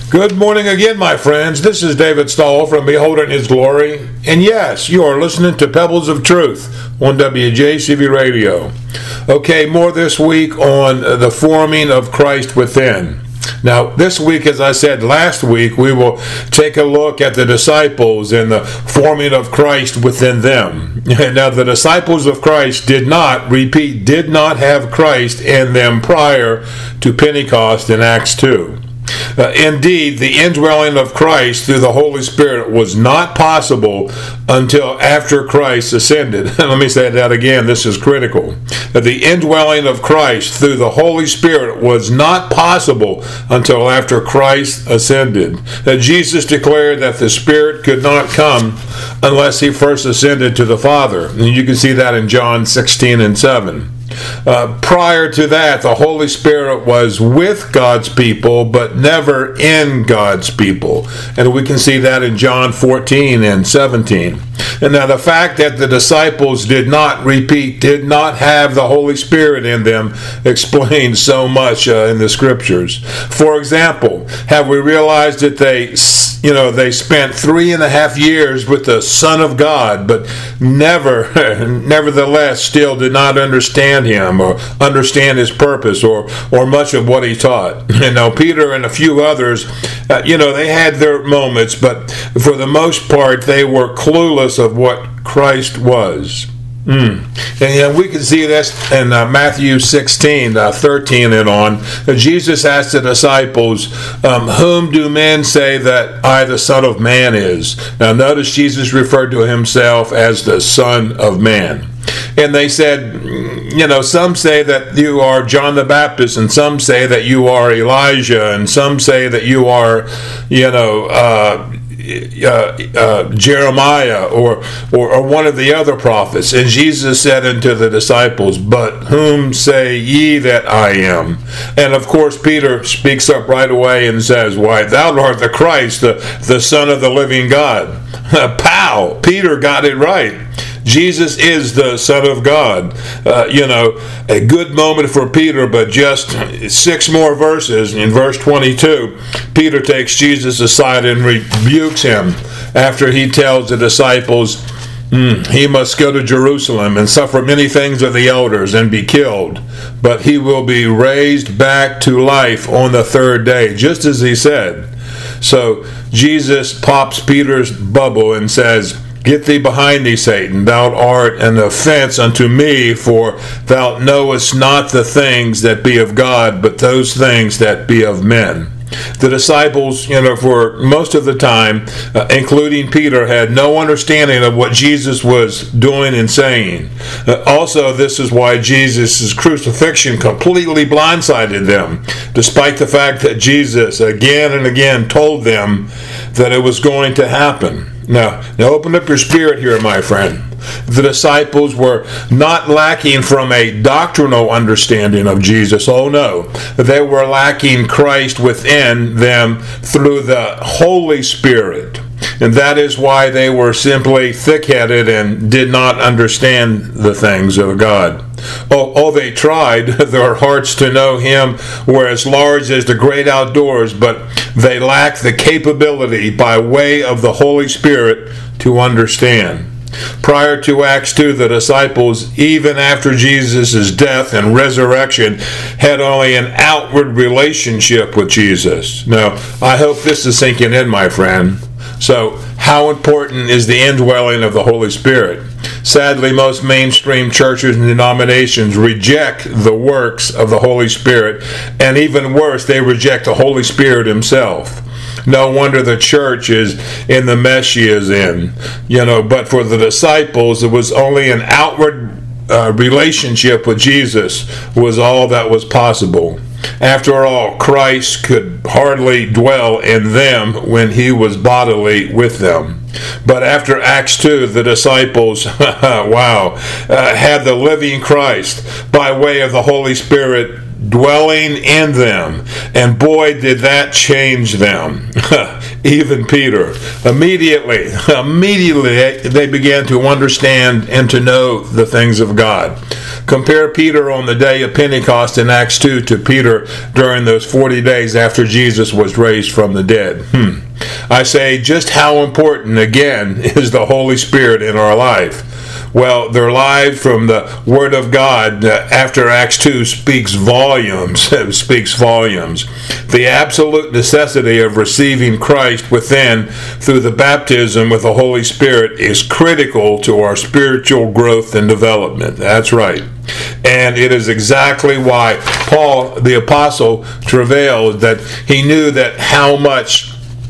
Good morning again, my friends. This is David Stahl from Beholding His Glory. And yes, you are listening to Pebbles of Truth on WJCV Radio. Okay, more this week on the forming of Christ within. Now, this week, as I said last week, we will take a look at the disciples and the forming of Christ within them. Now, the disciples of Christ did not have Christ in them prior to Pentecost in Acts 2. Indeed, the indwelling of Christ through the Holy Spirit was not possible until after Christ ascended. Let me say that again, this is critical. The indwelling of Christ through the Holy Spirit was not possible until after Christ ascended. Jesus declared that the Spirit could not come unless he first ascended to the Father. And you can see that in John 16:7. Prior to that, the Holy Spirit was with God's people, but never in God's people. And we can see that in John 14:17. And now the fact that the disciples did not have the Holy Spirit in them explains so much in the Scriptures. For example, have we realized that they spent 3.5 years with the Son of God, but nevertheless still did not understand him or understand his purpose or much of what he taught. Now, Peter and a few others, they had their moments, but for the most part, they were clueless of what Christ was. And we can see this in Matthew 16:13 and on. Jesus asked the disciples, whom do men say that I, the Son of Man, is? Now notice Jesus referred to himself as the Son of Man. And they said, some say that you are John the Baptist, and some say that you are Elijah, and some say that you are, Jeremiah or one of the other prophets. And Jesus said unto the disciples, but whom say ye that I am? And of course Peter speaks up right away and says, why, thou art the Christ, the Son of the living God. Pow! Peter got it right. Jesus is the Son of God. A good moment for Peter, but just 6 more verses. In verse 22, Peter takes Jesus aside and rebukes him after he tells the disciples he must go to Jerusalem and suffer many things of the elders and be killed, but he will be raised back to life on the 3rd day, just as he said. So Jesus pops Peter's bubble and says, get thee behind thee, Satan. Thou art an offense unto me, for thou knowest not the things that be of God, but those things that be of men. The disciples, for most of the time, including Peter, had no understanding of what Jesus was doing and saying. Also, this is why Jesus' crucifixion completely blindsided them, despite the fact that Jesus again and again told them that it was going to happen. Now open up your spirit here, my friend. The disciples were not lacking from a doctrinal understanding of Jesus. Oh no, they were lacking Christ within them through the Holy Spirit. And that is why they were simply thick-headed and did not understand the things of God. Oh, they tried. Their hearts to know Him were as large as the great outdoors, but they lacked the capability by way of the Holy Spirit to understand. Prior to Acts 2, the disciples, even after Jesus' death and resurrection, had only an outward relationship with Jesus. Now, I hope this is sinking in, my friend. So, how important is the indwelling of the Holy Spirit? Sadly, most mainstream churches and denominations reject the works of the Holy Spirit, and even worse, they reject the Holy Spirit Himself. No wonder the church is in the mess she is in. But for the disciples, it was only an outward relationship with Jesus was all that was possible. After all, Christ could hardly dwell in them when He was bodily with them. But after Acts 2, the disciples, had the living Christ by way of the Holy Spirit dwelling in them. And boy, did that change them. Even Peter. Immediately, they began to understand and to know the things of God. Compare Peter on the day of Pentecost in Acts 2 to Peter during those 40 days after Jesus was raised from the dead. I say, just how important, again, is the Holy Spirit in our life? Well, their lives from the Word of God after Acts 2 speaks volumes. The absolute necessity of receiving Christ within through the baptism with the Holy Spirit is critical to our spiritual growth and development. That's right. And it is exactly why Paul, the apostle, travailed, that he knew that how much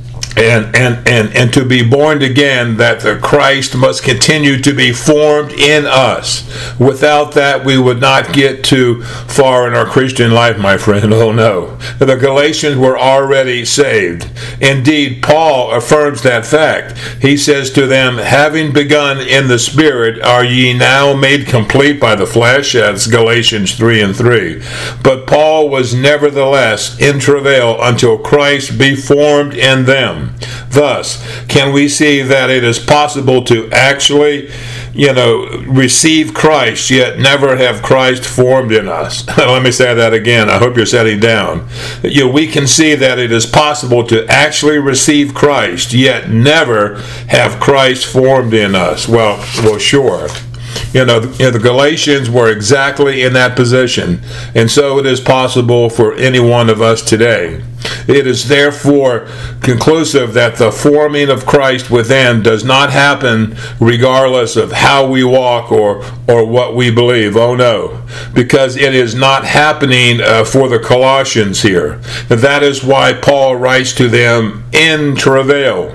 and to be born again, that the Christ must continue to be formed in us. Without that, we would not get too far in our Christian life, my friend. Oh no. The Galatians were already saved. Indeed, Paul affirms that fact. He says to them, having begun in the Spirit, are ye now made complete by the flesh? That's Galatians 3:3. But Paul was nevertheless in travail until Christ be formed in them. Thus, can we see that it is possible to actually, receive Christ, yet never have Christ formed in us? Let me say that again. I hope you're sitting down. We can see that it is possible to actually receive Christ, yet never have Christ formed in us. Well, sure. The Galatians were exactly in that position, and so it is possible for any one of us today. It is therefore conclusive that the forming of Christ within does not happen regardless of how we walk or what we believe. Oh no, because it is not happening for the Colossians here. That is why Paul writes to them in travail.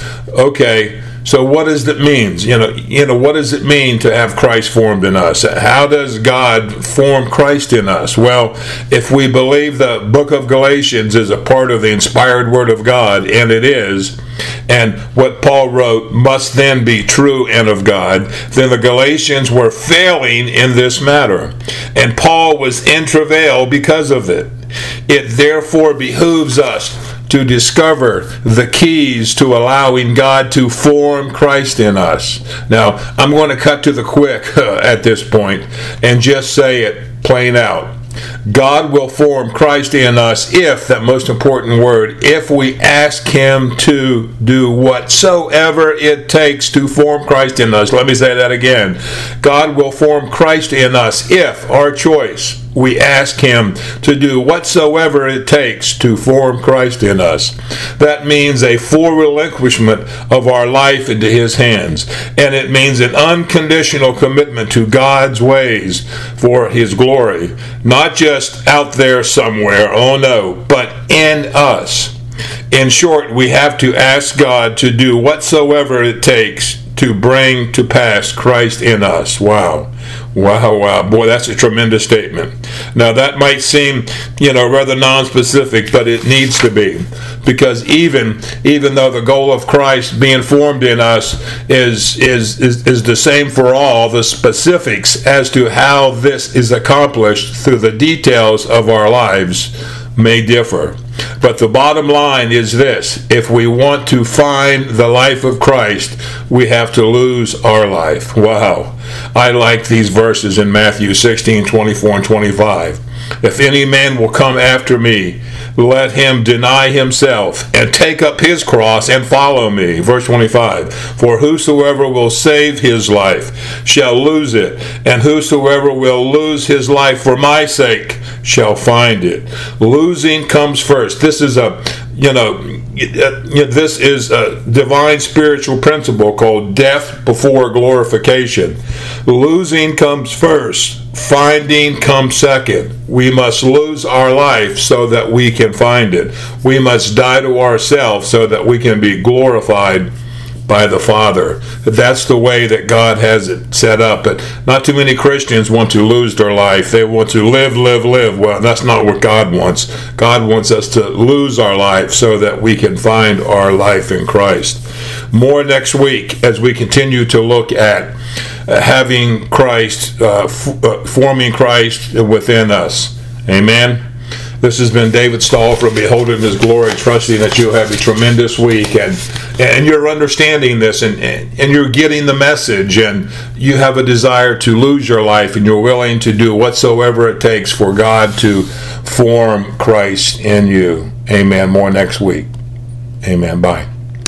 Okay. So what does it mean? What does it mean to have Christ formed in us? How does God form Christ in us? Well, if we believe the book of Galatians is a part of the inspired Word of God, and it is, and what Paul wrote must then be true and of God, then the Galatians were failing in this matter. And Paul was in travail because of it. It therefore behooves us to discover the keys to allowing God to form Christ in us. Now, I'm going to cut to the quick at this point and just say it plain out. God will form Christ in us if, that most important word, if we ask Him to do whatsoever it takes to form Christ in us. Let me say that again. God will form Christ in us if, our choice, we ask Him to do whatsoever it takes to form Christ in us. That means a full relinquishment of our life into His hands. And it means an unconditional commitment to God's ways for His glory. Not just out there somewhere, oh no, but in us. In short, we have to ask God to do whatsoever it takes to bring to pass Christ in us. Wow. Boy, that's a tremendous statement. Now, that might seem, rather non-specific, but it needs to be. Because even though the goal of Christ being formed in us is the same for all, the specifics as to how this is accomplished through the details of our lives may differ. But the bottom line is this: if we want to find the life of Christ, we have to lose our life. Wow. I like these verses in Matthew 16, 24 and 25. If any man will come after me, let him deny himself and take up his cross and follow me. Verse 25. For whosoever will save his life shall lose it, and whosoever will lose his life for my sake shall find it. Losing comes first. This is this is a divine spiritual principle called death before glorification. Losing comes first. Finding comes second. We must lose our life so that we can find it. We must die to ourselves so that we can be glorified by the Father. That's the way that God has it set up. But not too many Christians want to lose their life. They want to live. Well, that's not what God wants. God wants us to lose our life so that we can find our life in Christ. More next week as we continue to look at having Christ, forming Christ within us. Amen. This has been David Stahl from Beholding His Glory, trusting that you'll have a tremendous week, and you're understanding this, and you're getting the message, and you have a desire to lose your life, and you're willing to do whatsoever it takes for God to form Christ in you. Amen. More next week. Amen. Bye.